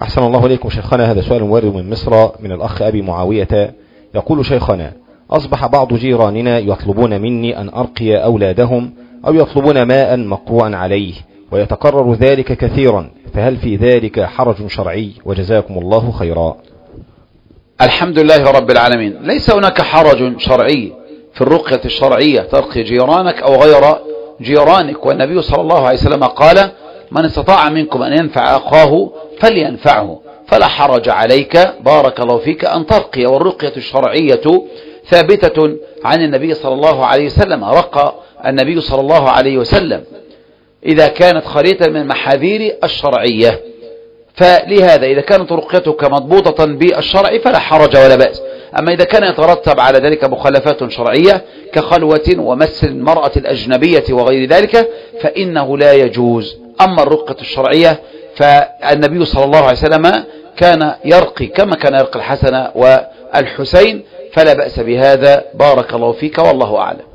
أحسن الله إليكم شيخنا. هذا سؤال وارد من مصر من الأخ أبي معاوية، يقول: شيخنا، أصبح بعض جيراننا يطلبون مني أن أرقي أولادهم أو يطلبون ماء مقروءا عليه، ويتكرر ذلك كثيرا، فهل في ذلك حرج شرعي؟ وجزاكم الله خيرا. الحمد لله رب العالمين. ليس هناك حرج شرعي في الرقية الشرعية ترقي جيرانك أو غير جيرانك، والنبي صلى الله عليه وسلم قال: من استطاع منكم أن ينفع أخاه فلينفعه، فلا حرج عليك بارك الله فيك أن ترقي. والرقية الشرعية ثابتة عن النبي صلى الله عليه وسلم، رقى النبي صلى الله عليه وسلم إذا كانت خلية من المحاذير الشرعية. فلهذا إذا كانت رقيتك مضبوطة بالشرع فلا حرج ولا بأس. أما إذا كان يترتب على ذلك مخالفات شرعية كخلوة ومس المرأة الأجنبية وغير ذلك فإنه لا يجوز. أما الرقية الشرعية فالنبي صلى الله عليه وسلم كان يرقي كما كان يرقي الحسن والحسين، فلا بأس بهذا بارك الله فيك، والله أعلم.